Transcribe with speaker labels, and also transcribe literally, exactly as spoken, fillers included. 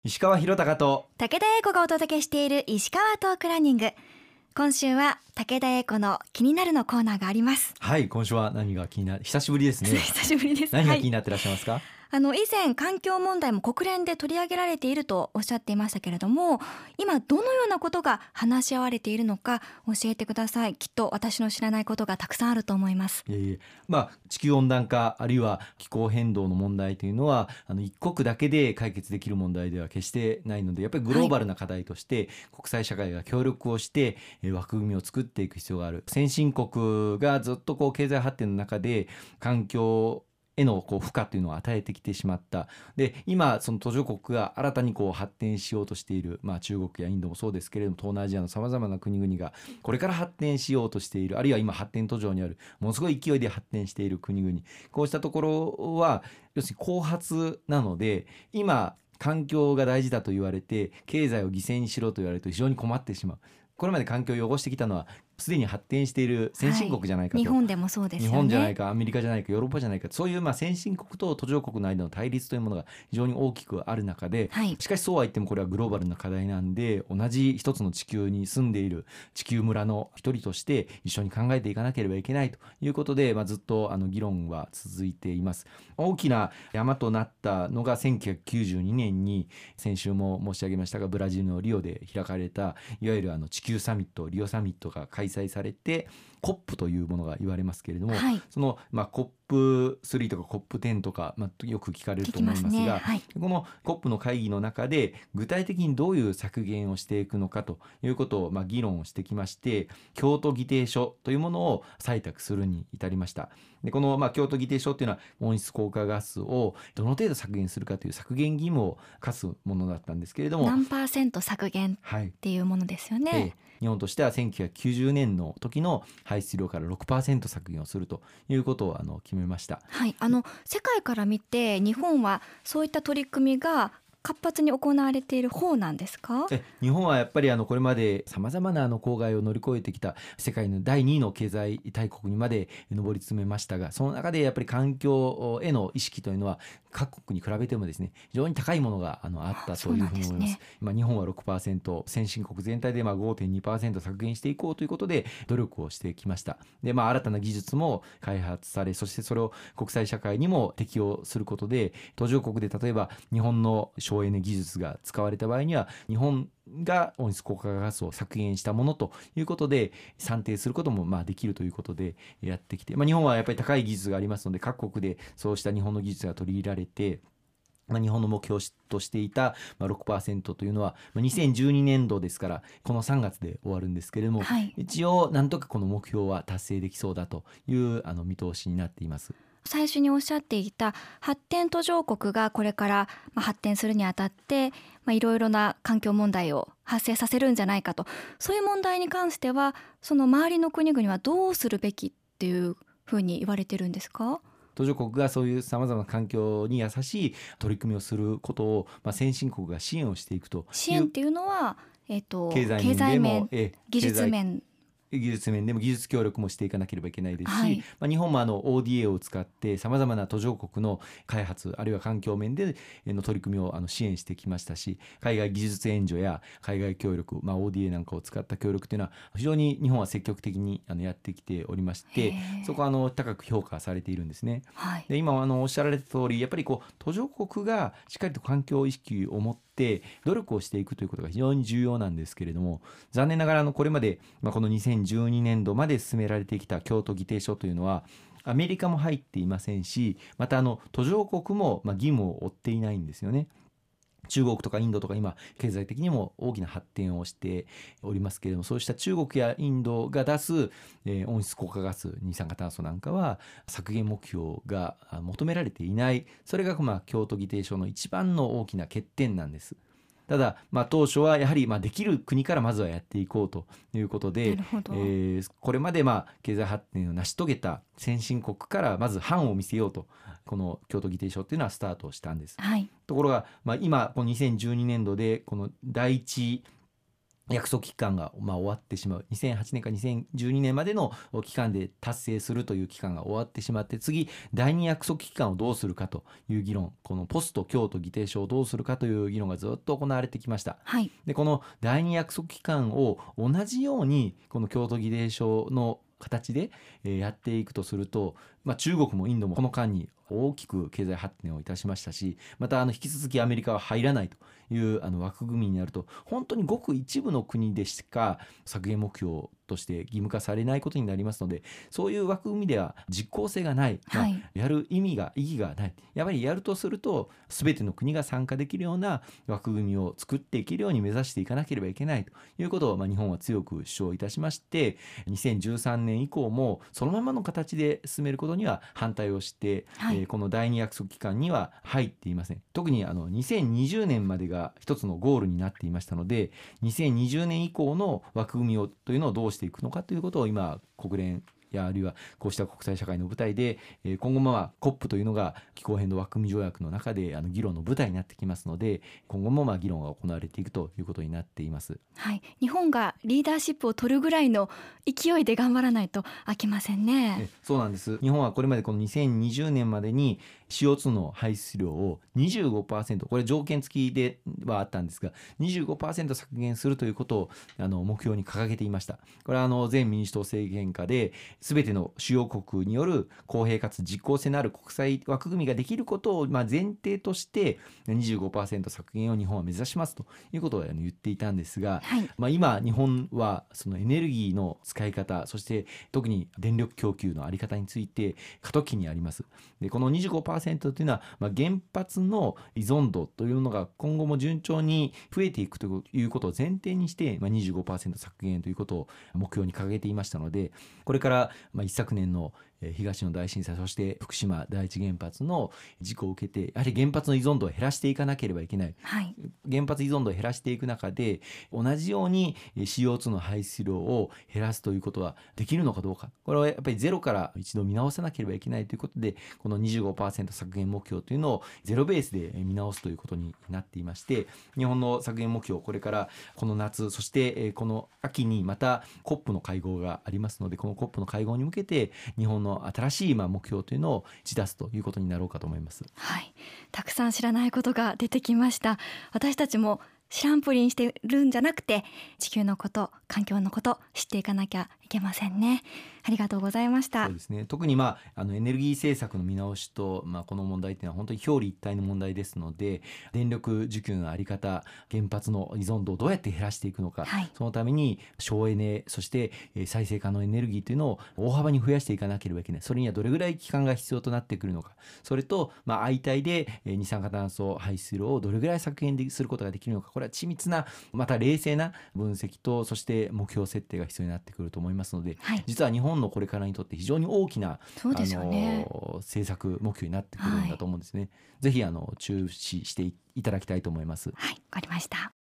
Speaker 1: 石川博隆と
Speaker 2: 武田英子がお届けしている石川トークランニング。今週は武田英子の気になるのコーナーがあります。
Speaker 1: はい、今週は何が気になる、久しぶりですね
Speaker 2: 久しぶりです。
Speaker 1: 何が
Speaker 2: はい、
Speaker 1: 気になってらっしゃいますか？
Speaker 2: あの以前環境問題も国連で取り上げられているとおっしゃっていましたけれども、今どのようなことが話し合われているのか教えてください。きっと私の知らないことがたくさんあると思います。
Speaker 1: いえいえ、まあ、地球温暖化あるいは気候変動の問題というのはあの一国だけで解決できる問題では決してないので、やっぱりグローバルな課題として国際社会が協力をしてえー枠組みを作っていく必要がある。先進国がずっとこう経済発展の中で環境へのこう負荷というのを与えてきてしまった。で今その途上国が新たにこう発展しようとしている、まあ、中国やインドもそうですけれども、東南アジアのさまざまな国々がこれから発展しようとしている、あるいは今発展途上にあるものすごい勢いで発展している国々、こうしたところは要するに後発なので、今環境が大事だと言われて経済を犠牲にしろと言われると非常に困ってしまう。これまで環境を汚してきたのはすでに発展している先進国じゃないかと、
Speaker 2: はい、日本でもそうですよね。
Speaker 1: 日本じゃないかアメリカじゃないかヨーロッパじゃないか、そういうまあ先進国と途上国の間の対立というものが非常に大きくある中で、
Speaker 2: はい、
Speaker 1: しかしそうは言ってもこれはグローバルな課題なんで、同じ一つの地球に住んでいる地球村の一人として一緒に考えていかなければいけないということで、まあ、ずっとあの議論は続いています。大きな山となったのがせんきゅうひゃくきゅうじゅうにねんに先週も申し上げましたがブラジルのリオで開かれたいわゆるあの地球サミット、リオサミットが開催されて コップ というものが言われますけれども、
Speaker 2: はい、
Speaker 1: その、まあ、コップスリー とか コップテン とか、まあ、よく聞かれると思いますが、
Speaker 2: 聞きますね。はい、
Speaker 1: この コップ の会議の中で具体的にどういう削減をしていくのかということを、まあ、議論をしてきまして、京都議定書というものを採択するに至りました。でこの、まあ、京都議定書というのは温室効果ガスをどの程度削減するかという削減義務を課すものだったんですけれども、
Speaker 2: 何パーセント削減
Speaker 1: はい、
Speaker 2: っていうものですよね。
Speaker 1: ええ、日本としてはせんきゅうひゃくきゅうじゅうねんの時の排出量から ろくパーセント 削減をするということをあの決めました。
Speaker 2: はい、あの世界から見て日本はそういった取り組みが活発に行われている方なんですか？
Speaker 1: え日本はやっぱりあのこれまでさまざまなあの公害を乗り越えてきた世界のだいにいの経済大国にまで上り詰めましたが、その中でやっぱり環境への意識というのは各国に比べてもですね非常に高いものがあのあったというふうに思います。今日本は ろくパーセント、 先進国全体でまあ ごてんにパーセント 削減していこうということで努力をしてきました。で、まあ、新たな技術も開発され、そしてそれを国際社会にも適用することで、途上国で例えば日本の省エネ技術が使われた場合には日本が温室効果ガスを削減したものということで算定することもまあできるということでやってきて、まあ、日本はやっぱり高い技術がありますので各国でそうした日本の技術が取り入れられて、まあ、日本の目標としていた ろくパーセント というのはにせんじゅうにねんどですからこのさんがつで終わるんですけれども、
Speaker 2: はい、
Speaker 1: 一応なんとかこの目標は達成できそうだというあの見通しになっています。
Speaker 2: 最初におっしゃっていた発展途上国がこれから発展するにあたっていろいろな環境問題を発生させるんじゃないかと、そういう問題に関してはその周りの国々はどうするべきっていうふうに言われてるんですか？
Speaker 1: 途上国がそういうさまざまな環境に優しい取り組みをすることを、まあ、先進国が支援をしていくという。
Speaker 2: 支援っていうのは、えーと、
Speaker 1: 経済面でもえ
Speaker 2: 技術面
Speaker 1: 技術面でも技術協力もしていかなければいけないですし、
Speaker 2: はい、
Speaker 1: まあ、日本もあの オーディーエー を使ってさまざまな途上国の開発あるいは環境面での取り組みをあの支援してきましたし、海外技術援助や海外協力、まあ、オーディーエー なんかを使った協力というのは非常に日本は積極的にあのやってきておりまして、そこはあの高く評価されているんですね。
Speaker 2: はい、
Speaker 1: で今あのおっしゃられた通りやっぱりこう途上国がしっかりと環境意識を持って努力をしていくということが非常に重要なんですけれども、残念ながらあのこれまで、まあ、このにせんじゅうにねんどまで進められてきた京都議定書というのはアメリカも入っていませんし、またあの途上国もまあ義務を負っていないんですよね。中国とかインドとか今経済的にも大きな発展をしておりますけれども、そうした中国やインドが出す、えー、温室効果ガス二酸化炭素なんかは削減目標が求められていない。それがまあ京都議定書の一番の大きな欠点なんです。ただ、まあ、当初はやはりまあできる国からまずはやっていこうということで、えー、これまでまあ経済発展を成し遂げた先進国からまず範を見せようとこの京都議定書っていうのはスタートをしたんです、
Speaker 2: はい、
Speaker 1: ところが、まあ、今このにせんじゅうにねんどでこの第一約束期間がまあ終わってしまう、にせんはちねんかにせんじゅうにねんまでの期間で達成するという期間が終わってしまって、次だいに約束期間をどうするかという議論、このポスト京都議定書をどうするかという議論がずっと行われてきました。
Speaker 2: はい、
Speaker 1: でこのだいに約束期間を同じようにこの京都議定書の形でえーやっていくとすると、まあ、中国もインドもこの間に大きく経済発展をいたしましたし、またあの引き続きアメリカは入らないというあの枠組みになると、本当にごく一部の国でしか削減目標として義務化されないことになりますので、そういう枠組みでは実効性がない、まあ
Speaker 2: はい、
Speaker 1: やる意味が意義がない。やっぱりやるとすると全ての国が参加できるような枠組みを作っていけるように目指していかなければいけないということを、まあ、日本は強く主張いたしまして、にせんじゅうさんねん以降もそのままの形で進めることには反対をして、
Speaker 2: はい、
Speaker 1: えーこのだいに約束期間には入っていません。特にあのにせんにじゅうねんまでが一つのゴールになっていましたので、にせんにじゅうねん以降の枠組みをというのをどうしていくのかということを今国連やあるいはこうした国際社会の舞台で、えー今後もまあ コップ というのが気候変動枠組み条約の中であの議論の舞台になってきますので、今後もまあ議論が行われていくということになっています。
Speaker 2: はい、日本がリーダーシップを取るぐらいの勢いで頑張らないと飽きませんね。
Speaker 1: えそうなんです。日本はこれまでこのにせんにじゅうねんまでに シーオーツー の排出量を にじゅうごパーセント、これ条件付きではあったんですが にじゅうごパーセント 削減するということをあの目標に掲げていました。これはあの前民主党政権下で全ての主要国による公平かつ実効性のある国際枠組みができることをまあ前提として にじゅうごパーセント 削減を日本は目指しますということをあの言っていたんですが、
Speaker 2: はい、
Speaker 1: まあ、今日本はそのエネルギーの使い方、そして特に電力供給のあり方について過渡期にあります。でこの にじゅうごパーセント というのは、まあ、原発の依存度というのが今後も順調に増えていくということを前提にして、まあ、にじゅうごパーセント 削減ということを目標に掲げていましたので、これからまあ一昨年のえー東日本大震災、そして福島第一原発の事故を受けて、やはり原発の依存度を減らしていかなければいけない。
Speaker 2: はい、
Speaker 1: 原発依存度を減らしていく中で同じように シーオーツー の排出量を減らすということはできるのかどうか、これはやっぱりゼロから一度見直さなければいけないということで、この にじゅうごパーセント 削減目標というのをゼロベースで見直すということになっていまして、日本の削減目標、これからこの夏、そしてこの秋にまた コップ の会合がありますので、この コップ の会合に向けて日本の新しいまあ目標というのを打ち出すということになろうかと思います。
Speaker 2: はい、たくさん知らないことが出てきました。私たちも知らんぷりにしてるんじゃなくて、地球のこと、環境のこと知っていかなきゃいけませんね。ありがとうございました。
Speaker 1: そうですね、特に、まあ、あのエネルギー政策の見直しと、まあ、この問題というのは本当に表裏一体の問題ですので、電力需給の在り方、原発の依存度をどうやって減らしていくのか、
Speaker 2: はい、
Speaker 1: そのために省エネ、そしてえー再生可能エネルギーというのを大幅に増やしていかなければいけない。それにはどれぐらい期間が必要となってくるのか、それと、まあ、相対でえー二酸化炭素排出量をどれぐらい削減することができるのか、これは緻密な、また冷静な分析と、そして目標設定が必要になってくると思いますので、
Speaker 2: はい、
Speaker 1: 実は日本のこれからにとって非常に大きな
Speaker 2: そうですよね。
Speaker 1: あの政策目標になってくるんだと思うんですね。ぜひあの注視していただきたいと思います。
Speaker 2: はい、わかりました。